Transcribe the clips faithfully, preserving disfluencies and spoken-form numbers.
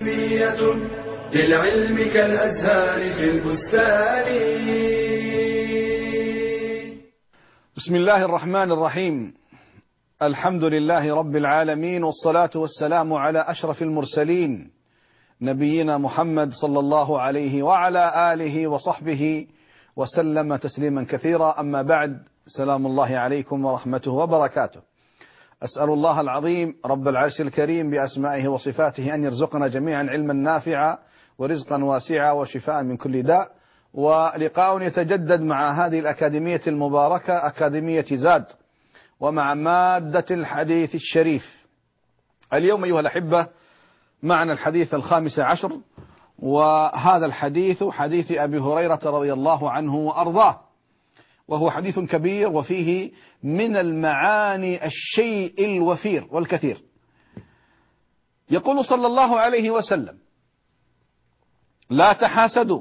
للعلم كالأزهار في البستان. بسم الله الرحمن الرحيم. الحمد لله رب العالمين، والصلاة والسلام على أشرف المرسلين نبينا محمد صلى الله عليه وعلى آله وصحبه وسلم تسليما كثيرا. أما بعد، سلام الله عليكم ورحمته وبركاته. أسأل الله العظيم رب العرش الكريم بأسمائه وصفاته أن يرزقنا جميعا علما نافعا ورزقا واسعا وشفاء من كل داء. ولقاء يتجدد مع هذه الأكاديمية المباركة، أكاديمية زاد، ومع مادة الحديث الشريف. اليوم أيها الأحبة معنا الحديث الخامس عشر، وهذا الحديث حديث أبي هريرة رضي الله عنه وأرضاه، وهو حديث كبير وفيه من المعاني الشيء الوفير والكثير. يقول صلى الله عليه وسلم: لا تحاسدوا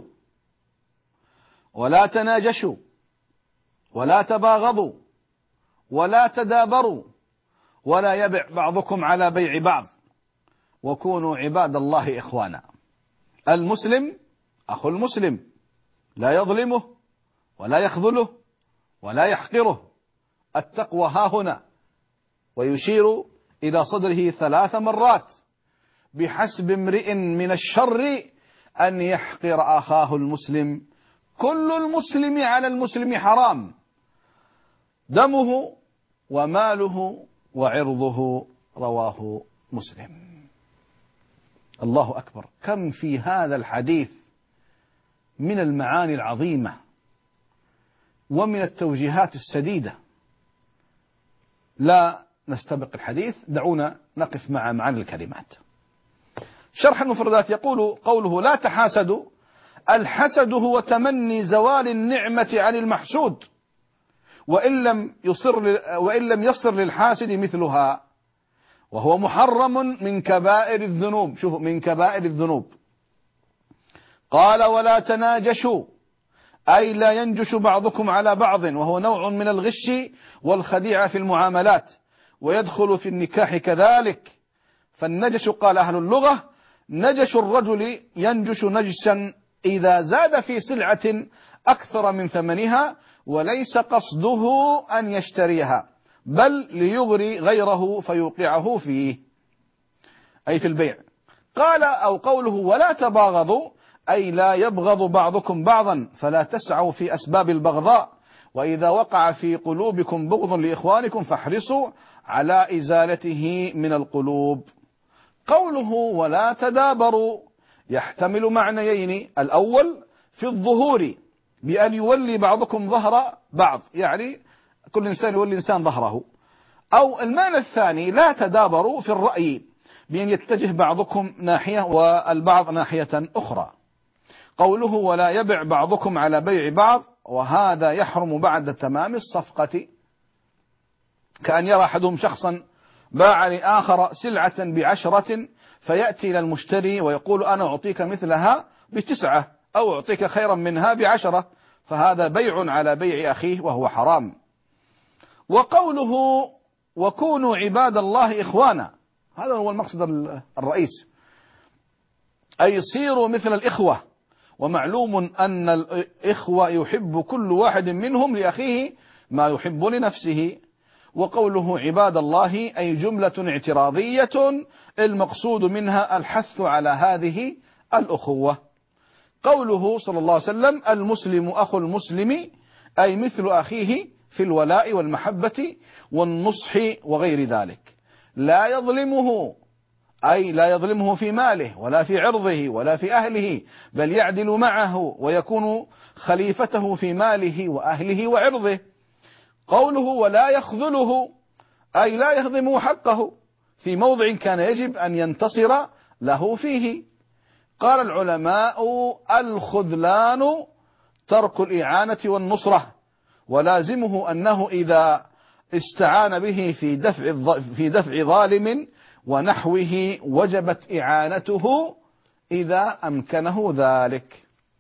ولا تناجشوا ولا تباغضوا ولا تدابروا ولا يبع بعضكم على بيع بعض، وكونوا عباد الله إخوانا. المسلم أخو المسلم، لا يظلمه ولا يخذله ولا يحقره. التقوى ها هنا، ويشير إلى صدره ثلاث مرات: بحسب امرئ من الشر أن يحقر أخاه المسلم، كل المسلم على المسلم حرام، دمه وماله وعرضه. رواه مسلم. الله أكبر، كم في هذا الحديث من المعاني العظيمة ومن التوجيهات السديدة. لا نستبق الحديث، دعونا نقف مع معاني الكلمات. شرح المفردات. يقول قوله لا تحاسدوا: الحسد هو تمني زوال النعمة عن المحسود، وإن لم يصر وإن لم يصر للحاسد مثلها، وهو محرم من كبائر الذنوب. شوفوا، من كبائر الذنوب. قال: ولا تناجشوا، أي لا ينجش بعضكم على بعض، وهو نوع من الغش والخديعة في المعاملات، ويدخل في النكاح كذلك. فالنجش، قال أهل اللغة: نجش الرجل ينجش نجسا إذا زاد في سلعة أكثر من ثمنها، وليس قصده أن يشتريها، بل ليغري غيره فيوقعه فيه، أي في البيع. قال أو قوله: ولا تباغضوا، أي لا يبغض بعضكم بعضا، فلا تسعوا في أسباب البغضاء، وإذا وقع في قلوبكم بغض لإخوانكم فاحرصوا على إزالته من القلوب. قوله ولا تدابروا يحتمل معنيين: الأول في الظهور، بأن يولي بعضكم ظهر بعض، يعني كل إنسان يولي إنسان ظهره. أو المعنى الثاني: لا تدابروا في الرأي، بأن يتجه بعضكم ناحية والبعض ناحية أخرى. قوله ولا يبع بعضكم على بيع بعض، وهذا يحرم بعد تمام الصفقة، كأن يرى أحدهم شخصا باع لآخر سلعة بعشرة، فيأتي إلى المشتري ويقول: أنا أعطيك مثلها بتسعة، أو أعطيك خيرا منها بعشرة، فهذا بيع على بيع أخيه وهو حرام. وقوله وكونوا عباد الله إخوانا، هذا هو المقصد الرئيس، أي صيروا مثل الإخوة. ومعلوم أن الإخوة يحب كل واحد منهم لأخيه ما يحب لنفسه. وقوله عباد الله أي جملة اعتراضية، المقصود منها الحث على هذه الأخوة. قوله صلى الله عليه وسلم المسلم أخو المسلم، أي مثل أخيه في الولاء والمحبة والنصح وغير ذلك. لا يظلمه، أي لا يظلمه في ماله ولا في عرضه ولا في أهله، بل يعدل معه ويكون خليفته في ماله وأهله وعرضه. قوله ولا يخذله، أي لا يهضم حقه في موضع كان يجب أن ينتصر له فيه. قال العلماء الخذلان ترك الإعانة والنصرة، ولازمه أنه إذا استعان به في دفع في دفع ظالم ونحوه وجبت إعانته إذا أمكنه ذلك.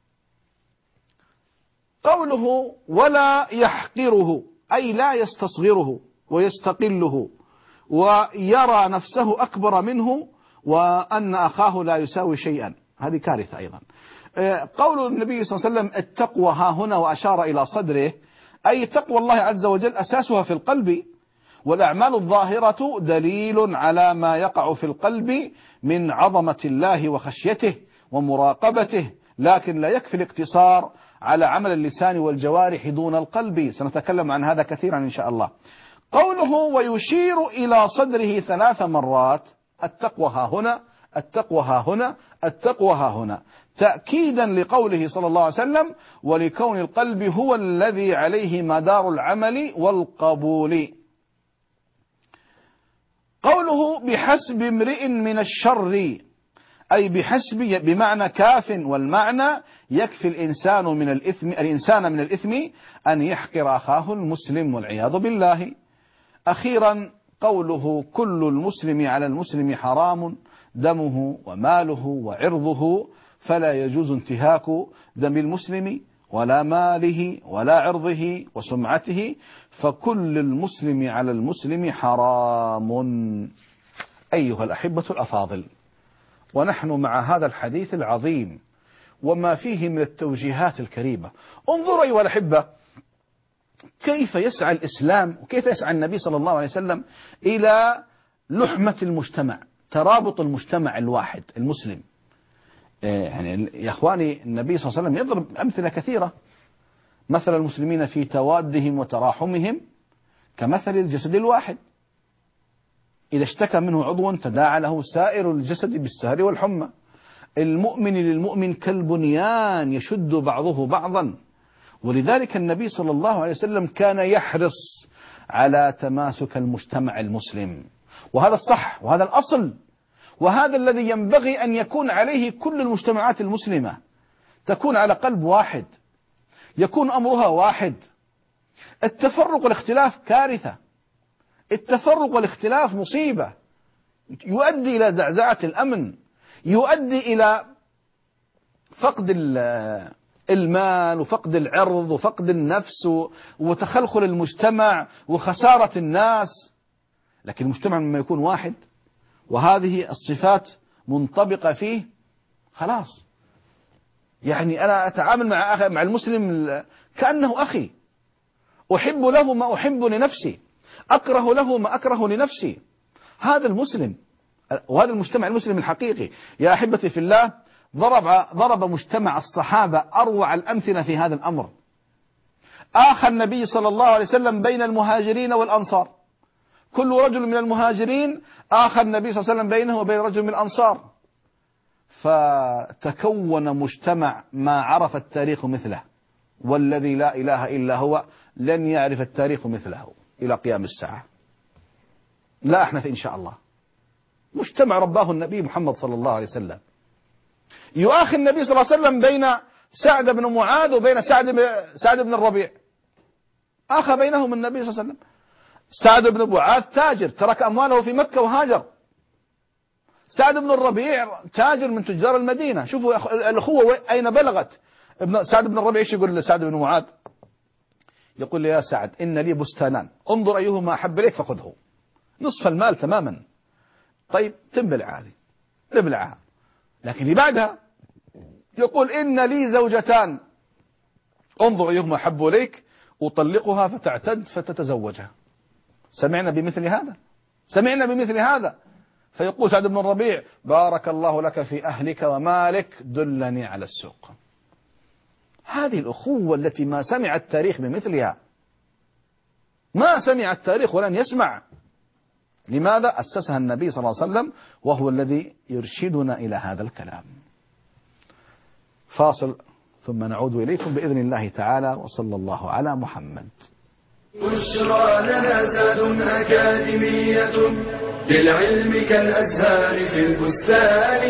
قوله ولا يحقره، أي لا يستصغره ويستقله ويرى نفسه أكبر منه وأن أخاه لا يساوي شيئا، هذه كارثة أيضا. قول النبي صلى الله عليه وسلم التقوى ها هنا وأشار إلى صدره، أي تقوى الله عز وجل أساسها في القلب، والأعمال الظاهرة دليل على ما يقع في القلب من عظمة الله وخشيته ومراقبته، لكن لا يكفي الاقتصار على عمل اللسان والجوارح دون القلب، سنتكلم عن هذا كثيرا إن شاء الله. قوله ويشير إلى صدره ثلاث مرات، التقوى ها هنا، التقوى ها هنا، التقوى ها هنا، تأكيدا لقوله صلى الله عليه وسلم ولكون القلب هو الذي عليه مدار العمل والقبول. قوله بحسب امرئ من الشر، أي بحسب بمعنى كاف، والمعنى يكفي الإنسان من الإثم الإنسان من الإثم أن يحقر أخاه المسلم والعياذ بالله. أخيرا قوله كل المسلم على المسلم حرام دمه وماله وعرضه، فلا يجوز انتهاك دم المسلم ولا ماله ولا عرضه وسمعته، فكل المسلم على المسلم حرام. أيها الأحبة الأفاضل، ونحن مع هذا الحديث العظيم وما فيه من التوجيهات الكريمة، انظروا أيها الأحبة كيف يسعى الإسلام وكيف يسعى النبي صلى الله عليه وسلم إلى لحمة المجتمع، ترابط المجتمع الواحد المسلم. يعني يا أخواني النبي صلى الله عليه وسلم يضرب أمثلة كثيرة، مثل المسلمين في توادهم وتراحمهم كمثل الجسد الواحد، إذا اشتكى منه عضو تداعى له سائر الجسد بالسهر والحمى. المؤمن للمؤمن كالبنيان يشد بعضه بعضا، ولذلك النبي صلى الله عليه وسلم كان يحرص على تماسك المجتمع المسلم، وهذا الصح وهذا الأصل، وهذا الذي ينبغي أن يكون عليه كل المجتمعات المسلمة، تكون على قلب واحد، يكون أمرها واحد. التفرق والاختلاف كارثة، التفرق والاختلاف مصيبة، يؤدي إلى زعزعة الأمن، يؤدي إلى فقد المال وفقد العرض وفقد النفس وتخلخل المجتمع وخسارة الناس. لكن المجتمع لما يكون واحد وهذه الصفات منطبقة فيه، خلاص يعني أنا أتعامل مع أخي مع المسلم كأنه أخي، أحب له ما أحب لنفسي، أكره له ما أكره لنفسي. هذا المسلم وهذا المجتمع المسلم الحقيقي. يا أحبتي في الله، ضرب ضرب مجتمع الصحابة أروع الأمثلة في هذا الأمر. آخى النبي صلى الله عليه وسلم بين المهاجرين والأنصار، كل رجل من المهاجرين آخى النبي صلى الله عليه وسلم بينه وبين رجل من الأنصار، فتكون مجتمع ما عرف التاريخ مثله، والذي لا إله إلا هو لن يعرف التاريخ مثله إلى قيام الساعة، لا أحنث إن شاء الله. مجتمع رباه النبي محمد صلى الله عليه وسلم. يؤاخي النبي صلى الله عليه وسلم بين سعد بن معاذ وبين سعد بن, سعد بن الربيع، آخى بينهم النبي صلى الله عليه وسلم. سعد بن معاذ تاجر ترك أمواله في مكة وهاجر، سعد بن الربيع تاجر من تجار المدينة. شوفوا الأخوة أين بلغت. ابن سعد بن الربيع ايش يقول لسعد بن معاذ؟ يقول لي يا سعد إن لي بستانان، انظر أيهما أحب إليك فخذه، نصف المال تماما. طيب تنبلع هذه نبلعها. لكن اللي بعدها يقول إن لي زوجتان، انظر أيهما أحب إليك أطلقها فتعتد فتتزوجها. سمعنا بمثل هذا، سمعنا بمثل هذا. فيقول سعد بن الربيع بارك الله لك في أهلك ومالك دلني على السوق. هذه الأخوة التي ما سمع التاريخ بمثلها، ما سمع التاريخ ولن يسمع. لماذا؟ أسسها النبي صلى الله عليه وسلم، وهو الذي يرشدنا إلى هذا الكلام. فاصل ثم نعود إليكم بإذن الله تعالى، وصلى الله على محمد. بشرى لنا زاد أكاديمية للعلم كالأزهار في البستان.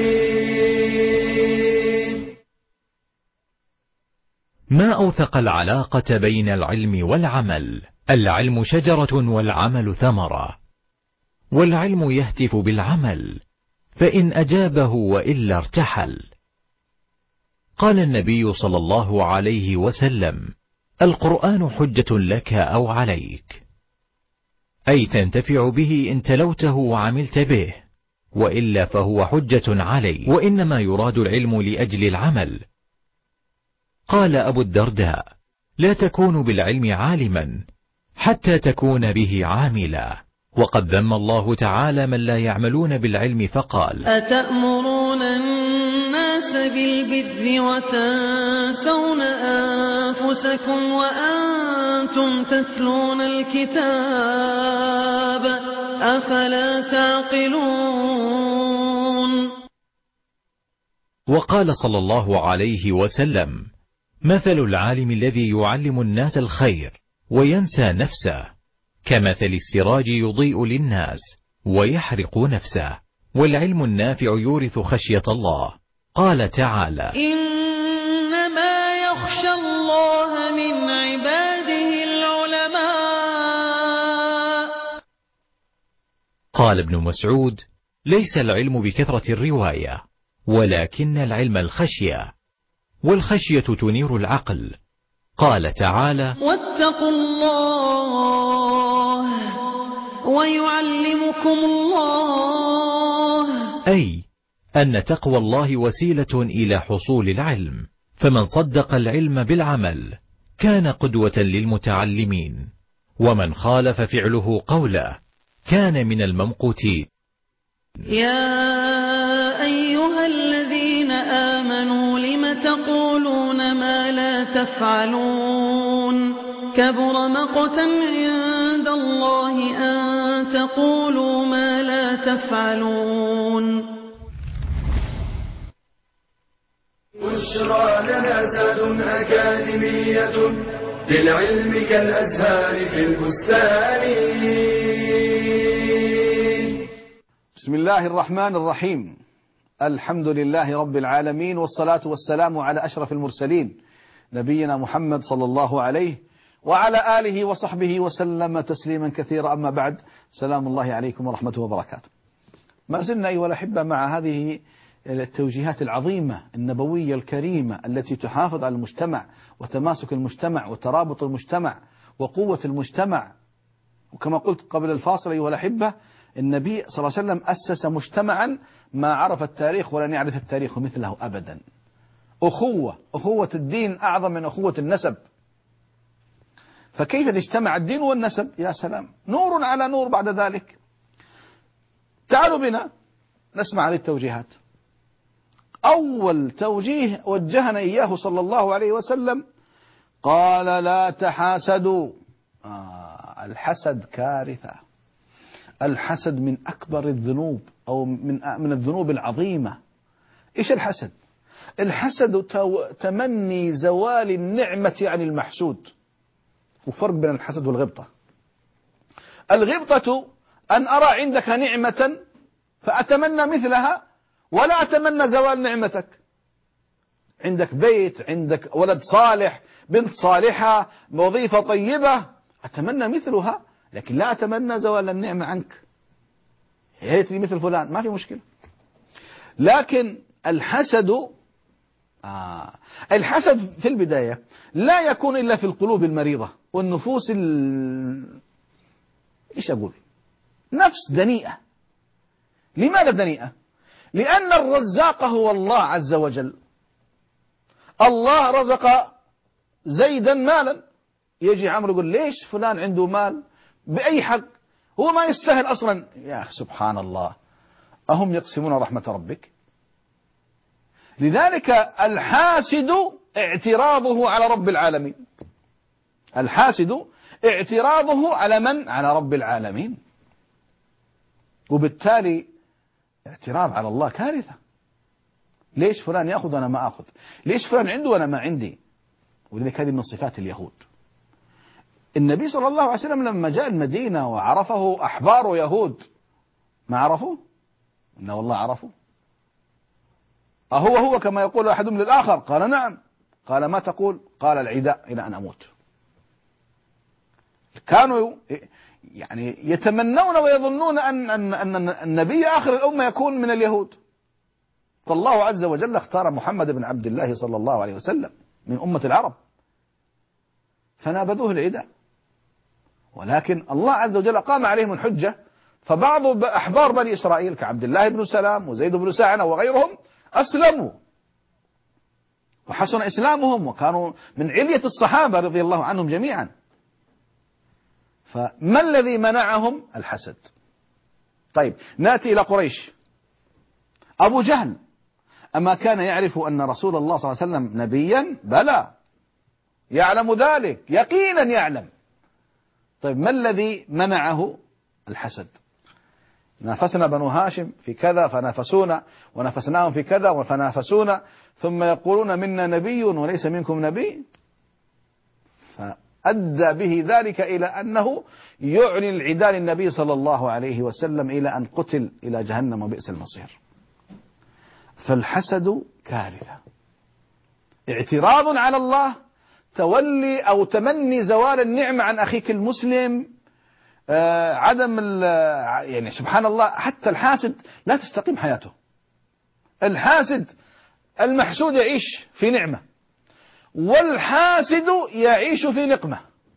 ما أوثق العلاقة بين العلم والعمل. العلم شجرة والعمل ثمرة، والعلم يهتف بالعمل، فإن أجابه وإلا ارتحل. قال النبي صلى الله عليه وسلم: القرآن حجة لك أو عليك، أي تنتفع به إن تلوته وعملت به، وإلا فهو حجة علي، وإنما يراد العلم لأجل العمل. قال أبو الدرداء: لا تكون بالعلم عالما حتى تكون به عاملا. وقد ذم الله تعالى من لا يعملون بالعلم فقال: أتأمرون الناس بالبر وتنسون أنفسكم وأنتم تتلون الكتاب أفلا تعقلون. وقال صلى الله عليه وسلم: مثل العالم الذي يعلم الناس الخير وينسى نفسه كمثل السراج يضيء للناس ويحرق نفسه. والعلم النافع يورث خشية الله. قال تعالى: إنما يخشى الله من عباده العلماء. قال ابن مسعود: ليس العلم بكثرة الرواية، ولكن العلم الخشية، والخشية تنير العقل. قال تعالى: واتقوا الله ويعلمكم الله. أي أن تقوى الله وسيلة إلى حصول العلم، فمن صدق العلم بالعمل كان قدوة للمتعلمين، ومن خالف فعله قوله كان من الممقوتين. يا أيها الذين آمنوا لم تقولون ما لا تفعلون كبر مقتا عند الله أن تقولوا ما لا تفعلون. بشرى لنا زاد أكاديمية للعلم كالأزهار في البستان. بسم الله الرحمن الرحيم. الحمد لله رب العالمين، والصلاة والسلام على أشرف المرسلين نبينا محمد صلى الله عليه وعلى آله وصحبه وسلم تسليما كثيرا. أما بعد، سلام الله عليكم ورحمته وبركاته. ما زلنا أيها الأحبة مع هذه التوجيهات العظيمة النبوية الكريمة التي تحافظ على المجتمع وتماسك المجتمع وترابط المجتمع وقوة المجتمع. وكما قلت قبل الفاصل أيها الأحبة، النبي صلى الله عليه وسلم أسس مجتمعا ما عرف التاريخ ولن يعرف التاريخ مثله أبدا. أخوة أخوة الدين أعظم من أخوة النسب. فكيف اجتمع الدين والنسب؟ يا سلام، نور على نور بعد ذلك. تعالوا بنا نسمع هذه التوجيهات. أول توجيه وجهنا إياه صلى الله عليه وسلم قال: لا تحاسدوا. آه الحسد كارثة. الحسد من أكبر الذنوب، أو من من الذنوب العظيمة. إيش الحسد؟ الحسد تمني زوال النعمة عن المحسود. وفرق بين الحسد والغبطة. الغبطة أن أرى عندك نعمة فأتمنى مثلها ولا أتمنى زوال نعمتك. عندك بيت، عندك ولد صالح، بنت صالحة، وظيفة طيبة، أتمنى مثلها لكن لا أتمنى زوال النعمة عنك. يا ريت لي مثل فلان، ما في مشكلة. لكن الحسد آه الحسد في البداية لا يكون إلا في القلوب المريضة والنفوس ال... إيش أقول؟ نفس دنيئة. لماذا دنيئة؟ لأن الرزاق هو الله عز وجل. الله رزق زيدا مالا، يجي عمرو يقول ليش فلان عنده مال بأي حق؟ هو ما يستاهل أصلا. يا أخي سبحان الله، أهم يقسمون رحمة ربك؟ لذلك الحاسد اعتراضه على رب العالمين. الحاسد اعتراضه على من؟ على رب العالمين. وبالتالي اعتراض على الله كارثة. ليش فلان يأخذ وأنا ما أخذ؟ ليش فلان عنده وأنا ما عندي؟ ولذلك هذه من صفات اليهود. النبي صلى الله عليه وسلم لما جاء المدينة وعرفه أحبار يهود، ما عرفوه؟ إن والله عرفوا. أهو هو كما يقول أحدهم للآخر؟ قال نعم. قال ما تقول؟ قال العداء إلى أن أموت. كانوا يعني يتمنون ويظنون أن, أن, أن النبي آخر الأمة يكون من اليهود. فالله عز وجل اختار محمد بن عبد الله صلى الله عليه وسلم من أمة العرب، فنابذوه العداء. ولكن الله عز وجل قام عليهم الحجة فبعض أحبار بني إسرائيل كعبد الله بن سلام وزيد بن ساعنة وغيرهم أسلموا وحسن إسلامهم وكانوا من علية الصحابة رضي الله عنهم جميعا. فما الذي منعهم؟ الحسد. طيب نأتي إلى قريش. أبو جهل أما كان يعرف أن رسول الله صلى الله عليه وسلم نبيا؟ بلى، يعلم ذلك يقينا يعلم. طيب ما الذي منعه؟ الحسد. نافسنا بنو هاشم في كذا فنافسونا، ونافسناهم في كذا فنافسونا، ثم يقولون منا نبي وليس منكم نبي. فأدى به ذلك إلى أنه يعلن العداء للنبي صلى الله عليه وسلم إلى أن قتل إلى جهنم وبئس المصير. فالحسد كارثة، اعتراض على الله، تولي أو تمني زوال النعمة عن أخيك المسلم، آه عدم يعني سبحان الله. حتى الحاسد لا تستقيم حياته. الحاسد المحسود يعيش في نعمة، والحاسد يعيش في نقمة،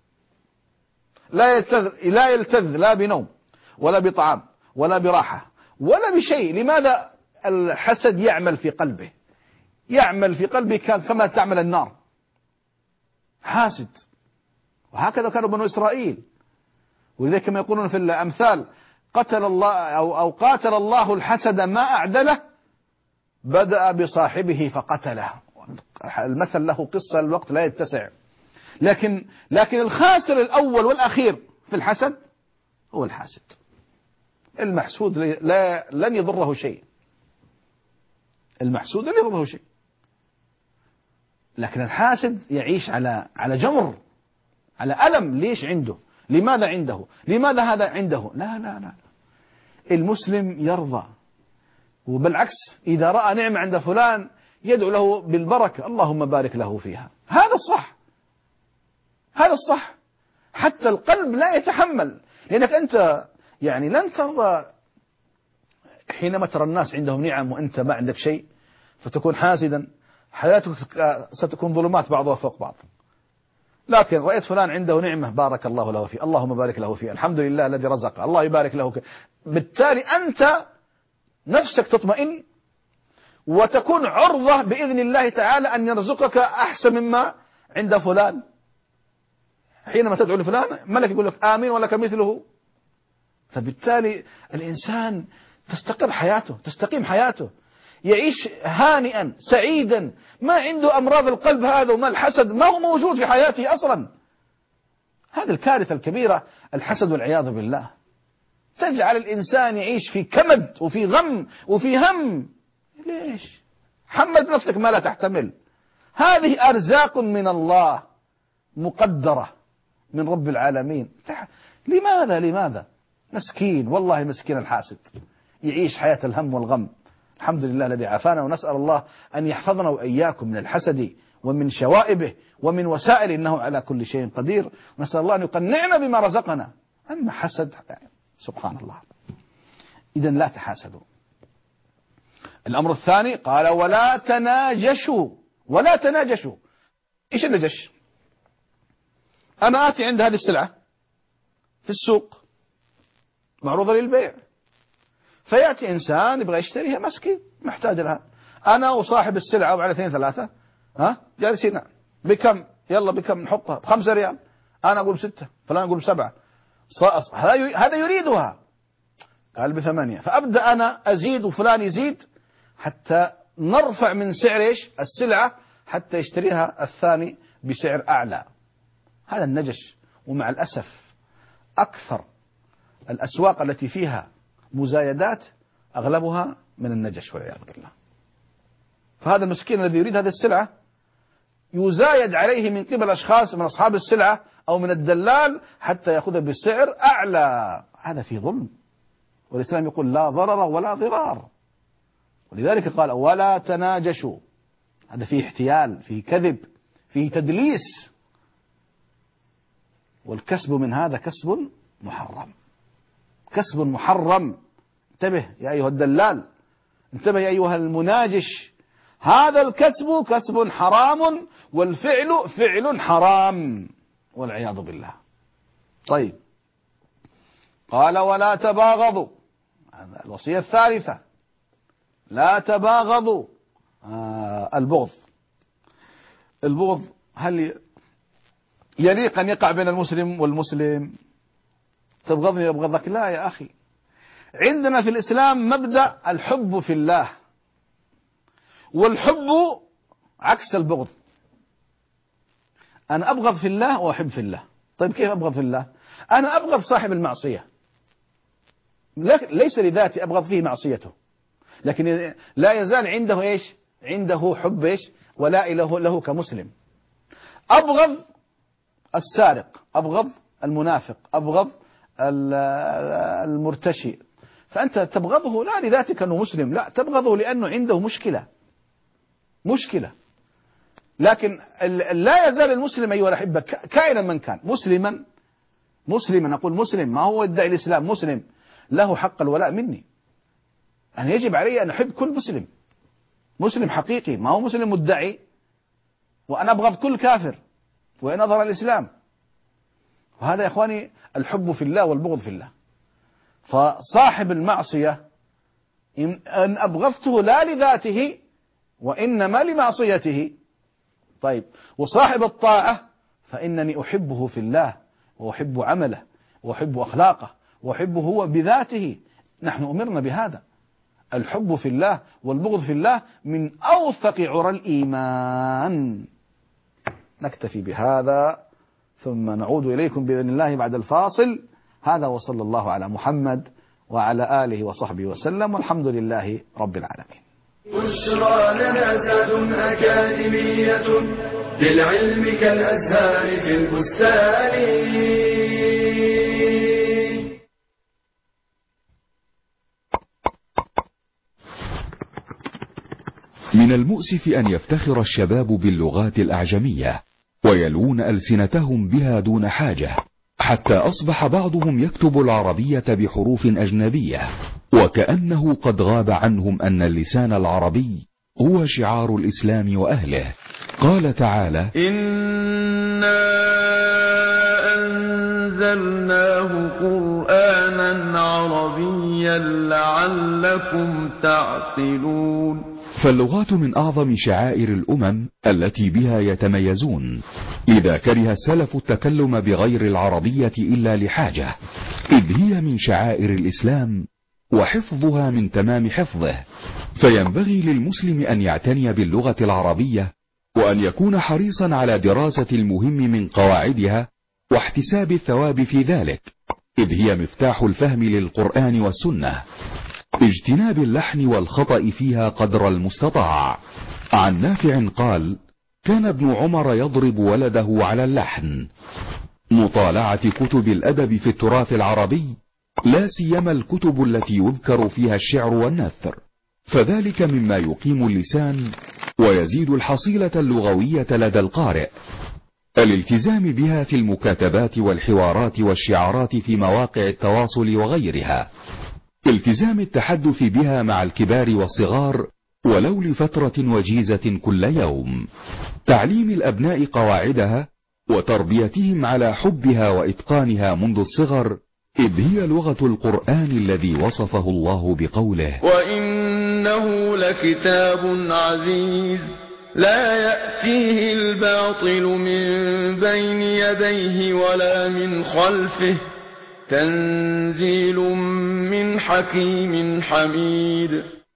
لا يلتذ لا يلتذ لا بنوم ولا بطعام ولا براحة ولا بشيء. لماذا؟ الحسد يعمل في قلبه، يعمل في قلبه كما تعمل النار. حاسد. وهكذا كانوا بنو إسرائيل. ولذلك كما يقولون في الأمثال قتل الله أو, أو قاتل الله الحسد ما أعدله، بدأ بصاحبه فقتله. المثل له قصة، الوقت لا يتسع. لكن لكن الخاسر الأول والأخير في الحسد هو الحاسد. المحسود لا لن يضره شيء، المحسود لن يضره شيء، لكن الحاسد يعيش على على جمر، على ألم. ليش عنده؟ لماذا عنده؟ لماذا هذا عنده؟ لا لا لا. المسلم يرضى، وبالعكس إذا رأى نعمة عند فلان يدعو له بالبركة، اللهم بارك له فيها. هذا الصح، هذا الصح. حتى القلب لا يتحمل، لأنك أنت يعني لن ترضى حينما ترى الناس عندهم نعم وأنت ما عندك شيء فتكون حاسدا. حياتك ستكون ظلمات بعضها فوق بعض. لكن رأيت فلان عنده نعمة بارك الله له فيه، اللهم بارك له فيه، الحمد لله الذي رزقه، الله يبارك له فيه. بالتالي أنت نفسك تطمئن وتكون عرضة بإذن الله تعالى أن يرزقك أحسن مما عند فلان. حينما تدعو لفلان ملك يقول لك آمين ولك مثله. فبالتالي الإنسان تستقر حياته، تستقيم حياته، يعيش هانئا سعيدا، ما عنده أمراض القلب هذا، وما الحسد ما هو موجود في حياته أصلا. هذه الكارثة الكبيرة، الحسد والعياذ بالله. تجعل الإنسان يعيش في كمد وفي غم وفي هم. ليش؟ حمل نفسك ما لا تحتمل. هذه أرزاق من الله مقدرة من رب العالمين. لماذا لماذا مسكين، والله مسكين الحاسد يعيش حياة الهم والغم. الحمد لله الذي عافانا، ونسأل الله أن يحفظنا وإياكم من الحسد ومن شوائبه ومن وسائل، إنه على كل شيء قدير. ونسأل الله أن يقنعنا بما رزقنا. أما حسد سبحان الله. إذن لا تحاسدوا. الأمر الثاني قال ولا تناجشوا. ولا تناجشوا. إيش النجش؟ أنا آتي عند هذه السلعة في السوق معروضة للبيع، فيأتي إنسان يبغى يشتريها مسكين محتاج لها، أنا وصاحب السلعة وعلى اثنين ثلاثة ها جالسين بكم؟ يلا بكم نحطها؟ بخمسة ريال. أنا أقول بستة، فلان يقول بسبعة. هذا يريدها، قال بثمانية، فأبدأ أنا أزيد وفلان يزيد حتى نرفع من سعر إيش السلعة حتى يشتريها الثاني بسعر أعلى. هذا النجش. ومع الأسف أكثر الأسواق التي فيها مزايدات أغلبها من النجش والعياذ بالله. فهذا المسكين الذي يريد هذه السلعة يزايد عليه من قبل أشخاص من أصحاب السلعة أو من الدلال حتى يأخذها بسعر أعلى. هذا في ظلم، والإسلام يقول لا ضرر ولا ضرار. ولذلك قال ولا تناجشوا. هذا فيه احتيال، فيه كذب، فيه تدليس، والكسب من هذا كسب محرم، كسب محرم. انتبه يا أيها الدلال، انتبه يا أيها المناجش، هذا الكسب كسب حرام، والفعل فعل حرام والعياذ بالله. طيب قال ولا تباغضوا، الوصية الثالثة لا تباغضوا. آه البغض، البغض هل يليق أن يقع بين المسلم والمسلم؟ تبغضني أبغضك؟ لا يا أخي، عندنا في الإسلام مبدأ الحب في الله، والحب عكس البغض. أنا أبغض في الله وأحب في الله. طيب كيف أبغض في الله؟ أنا أبغض صاحب المعصية، ليس لذاتي أبغض فيه معصيته، لكن لا يزال عنده إيش؟ عنده حب إيش؟ ولا إله له كمسلم. أبغض السارق، أبغض المنافق، أبغض المرتشي، فأنت تبغضه لا لذاتك أنه مسلم، لا، تبغضه لأنه عنده مشكلة مشكلة. لكن لا يزال المسلم أيها الأحبة كائنا من كان مسلما، مسلما أقول مسلم، ما هو يدعي الإسلام، مسلم له حق الولاء مني. أنا يجب علي أن أحب كل مسلم، مسلم حقيقي، ما هو مسلم مدعي. وأنا أبغض كل كافر وإن أظهر الإسلام. وهذا يا إخواني الحب في الله والبغض في الله. فصاحب المعصية إن أبغضته لا لذاته وإنما لمعصيته. طيب، وصاحب الطاعة فإنني أحبه في الله، وأحب عمله، وأحب أخلاقه، وأحبه هو بذاته. نحن أمرنا بهذا، الحب في الله والبغض في الله من أوثق عرى الإيمان. نكتفي بهذا ثم نعود إليكم بإذن الله بعد الفاصل. هذا وصلى الله على محمد وعلى آله وصحبه وسلم، والحمد لله رب العالمين. بشرى لنا زاد أكاديمية للعلم كالأزهار في البستان. من المؤسف أن يفتخر الشباب باللغات الأعجمية ويلون ألسنتهم بها دون حاجة، حتى أصبح بعضهم يكتب العربية بحروف أجنبية، وكأنه قد غاب عنهم أن اللسان العربي هو شعار الإسلام وأهله. قال تعالى: إنا أنزلناه قرآنا عربيا لعلكم تعقلون. فاللغات من أعظم شعائر الأمم التي بها يتميزون، لذا كره السلف التكلم بغير العربية إلا لحاجة، إذ هي من شعائر الإسلام وحفظها من تمام حفظه. فينبغي للمسلم أن يعتني باللغة العربية، وأن يكون حريصا على دراسة المهم من قواعدها واحتساب الثواب في ذلك، إذ هي مفتاح الفهم للقرآن والسنة. اجتناب اللحن والخطأ فيها قدر المستطاع. عن نافع قال: كان ابن عمر يضرب ولده على اللحن. مطالعة كتب الأدب في التراث العربي، لا سيما الكتب التي يذكر فيها الشعر والنثر، فذلك مما يقيم اللسان ويزيد الحصيلة اللغوية لدى القارئ. الالتزام بها في المكاتبات والحوارات والشعارات في مواقع التواصل وغيرها. التزام التحدث بها مع الكبار والصغار ولو لفترة وجيزة كل يوم. تعليم الأبناء قواعدها وتربيتهم على حبها وإتقانها منذ الصغر، إذ هي لغة القرآن الذي وصفه الله بقوله: وإنه لكتاب عزيز لا يأتيه الباطل من بين يديه ولا من خلفه تنزيل من حكيم حميد.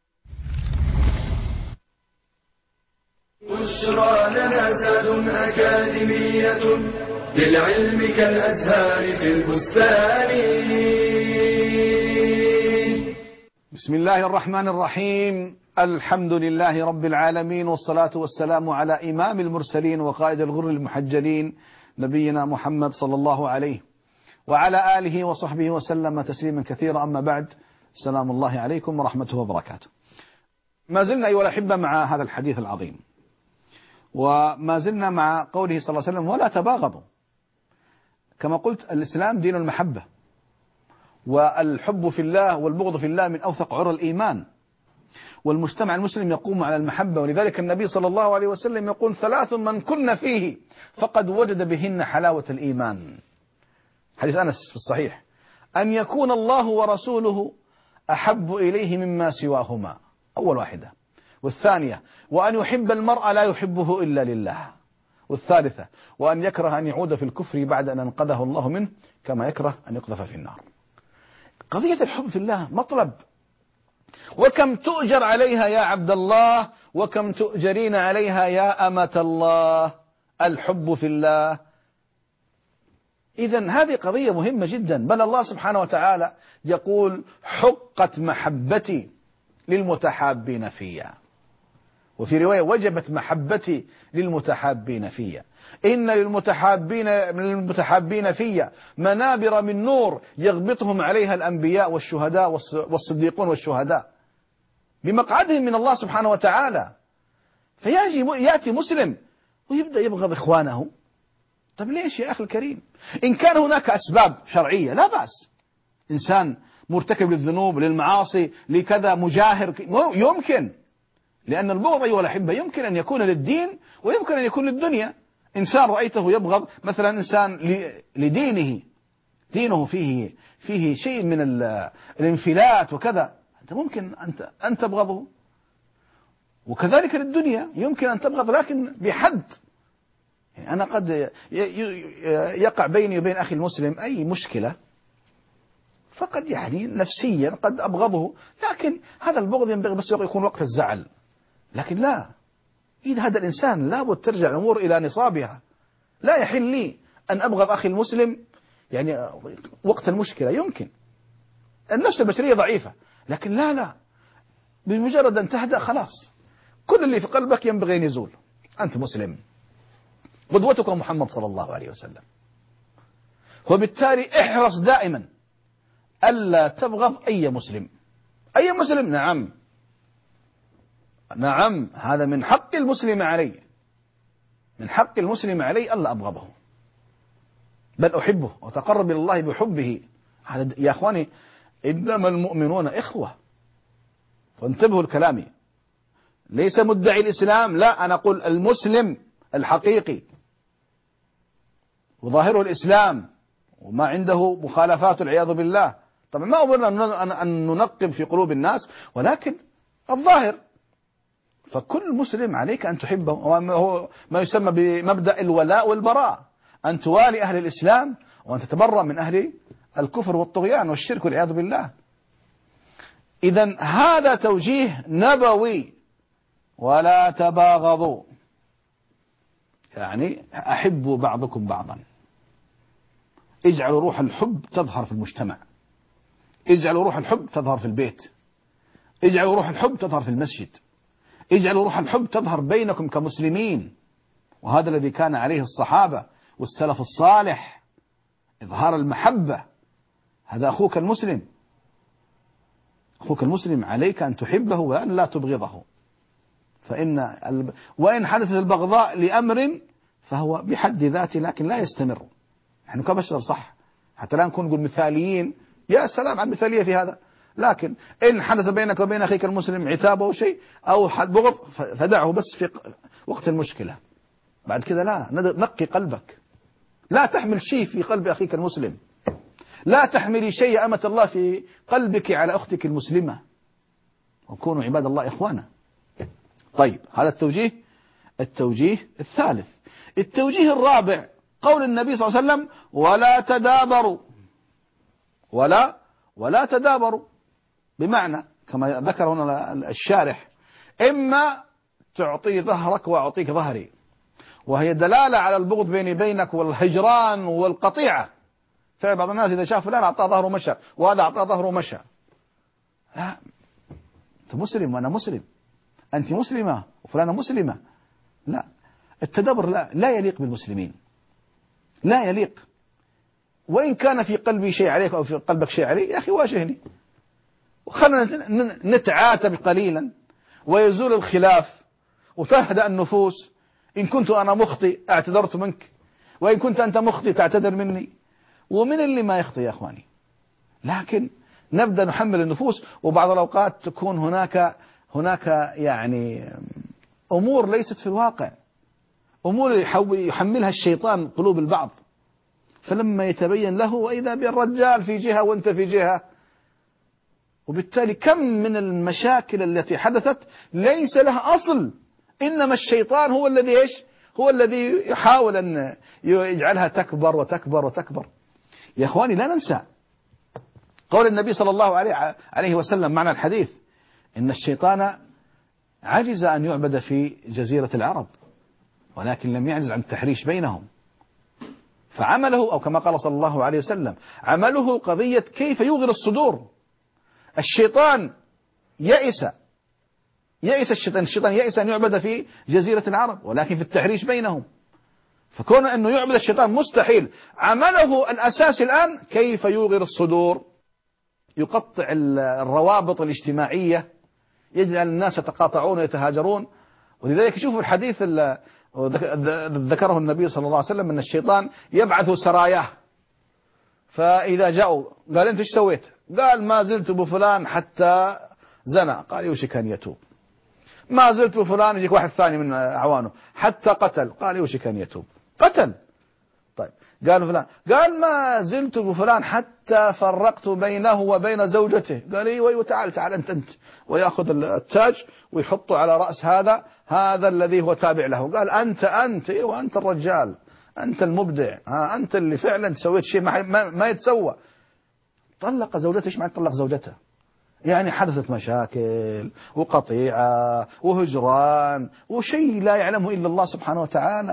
بشرى لنا زاد أكاديمية للعلم كالأزهار في البستان. بسم الله الرحمن الرحيم. الحمد لله رب العالمين، والصلاة والسلام على إمام المرسلين وقائد الغر المحجلين نبينا محمد صلى الله عليه وعلى آله وصحبه وسلم تسليما كثيرا. أما بعد، السلام الله عليكم ورحمته وبركاته. ما زلنا أيها الأحبة مع هذا الحديث العظيم، وما زلنا مع قوله صلى الله عليه وسلم: ولا تباغضوا. كما قلت، الإسلام دين المحبة، والحب في الله والبغض في الله من أوثق عرى الإيمان، والمجتمع المسلم يقوم على المحبة. ولذلك النبي صلى الله عليه وسلم يقول: ثلاث من كن فيه فقد وجد بهن حلاوة الإيمان. حديث أنس في الصحيح: أن يكون الله ورسوله أحب إليه مما سواهما، أول واحدة. والثانية وأن يحب المرء لا يحبه إلا لله. والثالثة وأن يكره أن يعود في الكفر بعد أن أنقذه الله منه كما يكره أن يقذف في النار. قضية الحب في الله مطلب، وكم تؤجر عليها يا عبد الله، وكم تؤجرين عليها يا أمة الله، الحب في الله. إذن هذه قضية مهمة جدا. بل الله سبحانه وتعالى يقول حقت محبتي للمتحابين فيها، وفي رواية وجبت محبتي للمتحابين فيها. إن للمتحابين للمتحابين فيها منابر من نور يغبطهم عليها الأنبياء والشهداء والصديقون والشهداء بمقعدهم من الله سبحانه وتعالى. فيجي يأتي مسلم ويبدأ يبغض إخوانه. طب ليش يا أخي الكريم؟ إن كان هناك أسباب شرعية لا بأس، إنسان مرتكب للذنوب للمعاصي لكذا مجاهر يمكن، لأن البغض أيها الأحبة يمكن أن يكون للدين ويمكن أن يكون للدنيا. إنسان رأيته يبغض مثلا إنسان لدينه، دينه فيه فيه شيء من الانفلات وكذا، أنت ممكن أنت أن تبغضه. وكذلك للدنيا يمكن أن تبغض لكن بحد. يعني أنا قد يقع بيني وبين أخي المسلم أي مشكلة، فقد يعني نفسيا قد أبغضه، لكن هذا البغض ينبغي بس يكون وقت الزعل. لكن لا، إذا هذا الإنسان لابد ترجع الأمور إلى نصابها. لا يحل لي أن أبغض أخي المسلم يعني وقت المشكلة. يمكن النفس البشرية ضعيفة، لكن لا لا بمجرد أن تهدأ خلاص كل اللي في قلبك ينبغي أن يزول. أنت مسلم، قدوتك محمد صلى الله عليه وسلم، وبالتالي احرص دائما ألا تبغض أي مسلم. أي مسلم، نعم نعم، هذا من حق المسلم علي، من حق المسلم علي ألا أبغضه، بل أحبه وتقرب إلى الله بحبه. هذا يا أخواني إنما المؤمنون إخوة. فانتبهوا لكلامي، ليس مدعي الإسلام، لا، أنا أقول المسلم الحقيقي وظاهره الإسلام وما عنده مخالفات والعياذ بالله. طبعا ما أمرنا أن ننقب في قلوب الناس، ولكن الظاهر. فكل مسلم عليك أن تحبه، وهو ما يسمى بمبدأ الولاء والبراء، أن توالي أهل الإسلام وأن تتبرأ من أهل الكفر والطغيان والشرك والعياذ بالله. إذن هذا توجيه نبوي، ولا تباغضوا، يعني أحبوا بعضكم بعضا. اجعلوا روح الحب تظهر في المجتمع، اجعلوا روح الحب تظهر في البيت، اجعلوا روح الحب تظهر في المسجد، اجعلوا روح الحب تظهر بينكم كمسلمين. وهذا الذي كان عليه الصحابة والسلف الصالح، إظهار المحبة. هذا أخوك المسلم، أخوك المسلم عليك أن تحبه وأن لا تبغضه. فإن الب... وإن حدثت البغضاء لأمر فهو بحد ذاته، لكن لا يستمر. نحن كبشر صح، حتى لا نكون نقول مثاليين، يا سلام على المثالية في هذا، لكن إن حدث بينك وبين أخيك المسلم عتاب أو شيء أو بغض فدعه بس في وقت المشكلة. بعد كذا لا، نقي قلبك، لا تحمل شيء في قلب أخيك المسلم، لا تحملي شيء يا أمة الله في قلبك على أختك المسلمة، وكونوا عباد الله إخوانا. طيب، هذا التوجيه التوجيه الثالث. التوجيه الرابع قول النبي صلى الله عليه وسلم ولا تدابروا، ولا ولا تدابروا، بمعنى كما ذكر هنا الشارح، إما تعطي ظهرك وأعطيك ظهري، وهي دلالة على البغض بيني بينك والهجران والقطيعة. فعل بعض الناس إذا شاف فلان أعطاه ظهره مشى وهذا أعطاه ظهره مشى. لا، أنت مسلم وأنا مسلم، أنت مسلمة وفلانة مسلمة. لا، التدبر لا, لا يليق بالمسلمين، لا يليق. وإن كان في قلبي شيء عليك أو في قلبك شيء علي، يا أخي واجهني وخلنا نتعاتب قليلا ويزول الخلاف وتهدأ النفوس. إن كنت أنا مخطئ اعتذرت منك، وإن كنت أنت مخطئ تعتذر مني. ومن اللي ما يخطئ يا أخواني، لكن نبدأ نحمل النفوس. وبعض الأوقات تكون هناك هناك يعني أمور ليست في الواقع، أمور يحملها الشيطان قلوب البعض، فلما يتبين له وإذا بالرجال في جهة وأنت في جهة. وبالتالي كم من المشاكل التي حدثت ليس لها أصل، إنما الشيطان هو الذي إيش؟ هو الذي يحاول أن يجعلها تكبر وتكبر وتكبر. يا إخواني لا ننسى قول النبي صلى الله عليه وسلم معنى الحديث إن الشيطان عجز أن يعبد في جزيرة العرب ولكن لم يعجز عن التحريش بينهم، فعمله أو كما قال صلى الله عليه وسلم عمله قضية كيف يوغر الصدور. الشيطان يئس يئس الشيطان الشيطان يئس أن يعبد في جزيرة العرب ولكن في التحريش بينهم، فكون أنه يعبد الشيطان مستحيل. عمله الأساسي الآن كيف يوغر الصدور، يقطع الروابط الاجتماعية، يجعل الناس يتقاطعون ويتهاجرون. ولذلك شوفوا الحديث ذكره النبي صلى الله عليه وسلم أن الشيطان يبعث سراياه، فإذا جاءوا قال أنت ايش سويت؟ قال ما زلت بفلان حتى زنى، قال يوشك أن يتوب. ما زلت بفلان، يجيك واحد ثاني من أعوانه حتى قتل، قال يوشك أن يتوب، قتل. طيب قال فلان، قال ما زلت بفلان حتى فرقت بينه وبين زوجته، قال ايوه ايوه تعال تعال انت انت، وياخذ التاج ويحطه على راس هذا هذا الذي هو تابع له، قال انت انت ايوه انت الرجال، انت المبدع، ها انت اللي فعلا سويت شيء ما, ما, ما يتسوى. طلق زوجته. ايش معنى طلق زوجته؟ يعني حدثت مشاكل وقطيعه وهجران وشيء لا يعلمه الا الله سبحانه وتعالى.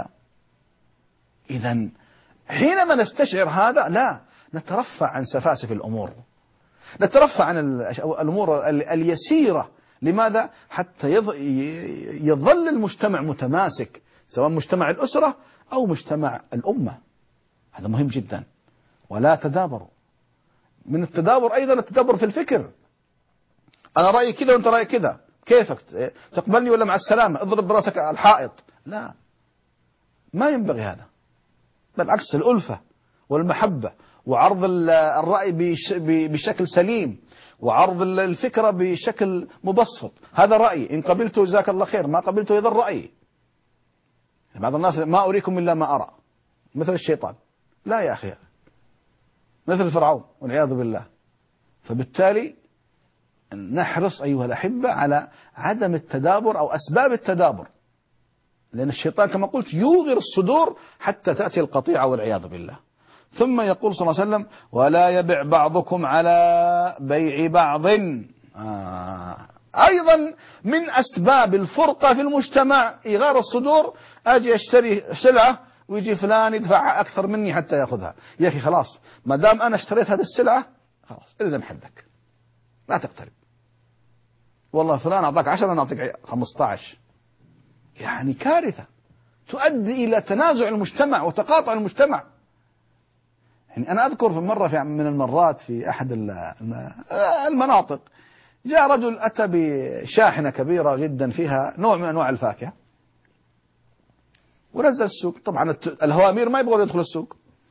اذا حينما نستشعر هذا لا نترفع عن سفاسف الأمور، نترفع عن الأمور اليسيرة. لماذا؟ حتى يظل المجتمع متماسك، سواء مجتمع الأسرة أو مجتمع الأمة. هذا مهم جدا. ولا تدابروا. من التدابر أيضا التدابر في الفكر. أنا رأيي كذا وأنت رأيي كذا، كيفك تقبلني ولا مع السلامة اضرب براسك الحائط؟ لا، ما ينبغي هذا. بالعكس الألفة والمحبة وعرض الرأي بشكل سليم وعرض الفكرة بشكل مبسط. هذا رأيي، إن قبلته جزاك الله خير، ما قبلته هذا الرأي. بعض الناس ما أريكم إلا ما أرى، مثل الشيطان. لا يا أخي، مثل فرعون والعياذ بالله. فبالتالي نحرص أيها الأحبة على عدم التدابر أو أسباب التدابر، لأن الشيطان كما قلت يوغر الصدور حتى تأتي القطيعة والعياذ بالله. ثم يقول صلى الله عليه وسلم ولا يبع بعضكم على بيع بعض. آه. أيضا من أسباب الفرقة في المجتمع إغار الصدور، أجي أشتري سلعة ويجي فلان يدفع أكثر مني حتى يأخذها. يا أخي خلاص، ما دام أنا اشتريت هذه السلعة خلاص إلزم حدك، لا تقترب. والله فلان أعطاك عشرة أنا أعطيك خمسة عشر. يعني كارثة تؤدي إلى تنازع المجتمع وتقاطع المجتمع. يعني أنا أذكر في مرة في من المرات في أحد المناطق جاء رجل أتى بشاحنة كبيرة جدا فيها نوع من أنواع الفاكهة ونزل السوق. طبعا الهوامير ما يبغون يدخل السوق،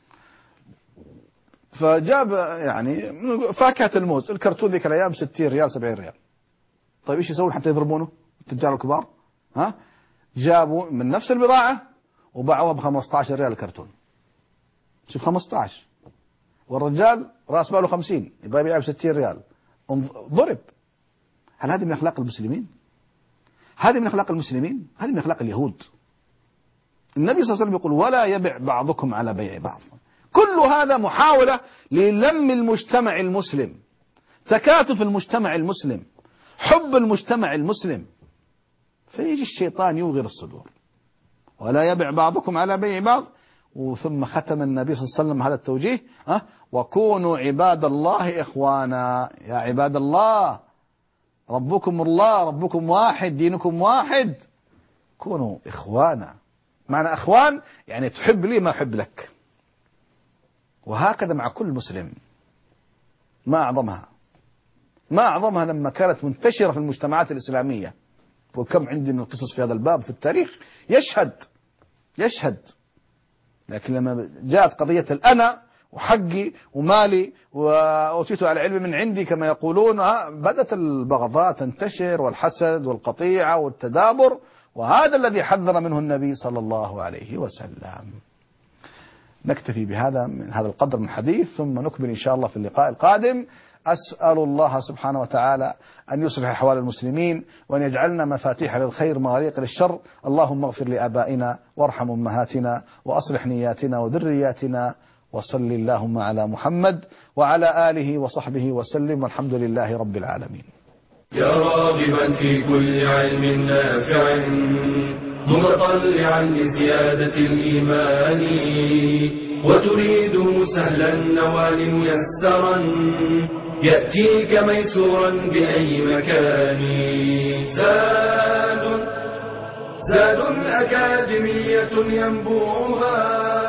فجاب يعني فاكهة الموز الكرتون ذيك الأيام ستين ريال سبعين ريال. طيب إيش يسوون حتى يضربونه التجار الكبار؟ ها، جابوا من نفس البضاعة وباعوها ب خمسة عشر ريال الكرتون. شوف خمسة عشر والرجال راس باله خمسين يبغى يبيعها ب ستين ريال، ضرب. هل هذه من أخلاق المسلمين؟ هذه من أخلاق المسلمين؟ هذه من أخلاق اليهود. النبي صلى الله عليه وسلم يقول ولا يبع بعضكم على بيع بعض. كل هذا محاولة للم المجتمع المسلم، تكاتف المجتمع المسلم، حب المجتمع المسلم. فيجي الشيطان يوغر الصدور. ولا يبع بعضكم على بيع بعض. وثم ختم النبي صلى الله عليه وسلم هذا التوجيه أه؟ وكونوا عباد الله إخوانا. يا عباد الله، ربكم الله، ربكم واحد، دينكم واحد، كونوا إخوانا. معنى أخوان يعني تحب لي ما أحب لك. وهكذا مع كل مسلم. ما أعظمها ما أعظمها لما كانت منتشرة في المجتمعات الإسلامية. وكم عندي من القصص في هذا الباب في التاريخ يشهد يشهد لكن لما جاءت قضية الأنا وحقي ومالي وأوتيت على علم من عندي كما يقولون، بدأت البغضاء تنتشر والحسد والقطيعة والتدابر. وهذا الذي حذر منه النبي صلى الله عليه وسلم. نكتفي بهذا من هذا القدر من الحديث، ثم نكمل إن شاء الله في اللقاء القادم. أسأل الله سبحانه وتعالى أن يصلح أحوال المسلمين، وأن يجعلنا مفاتيح للخير مغاليق للشر. اللهم اغفر لآبائنا وارحم أمهاتنا وأصلح نياتنا وذرياتنا، وصل اللهم على محمد وعلى آله وصحبه وسلم، والحمد لله رب العالمين. يا راغبا في كل علم نافع متطلعا لزيادة الإيمان، وتريد سهلا النوال ميسرا يأتيك ميسورا بأي مكان. زاد زاد أكاديمية ينبوعها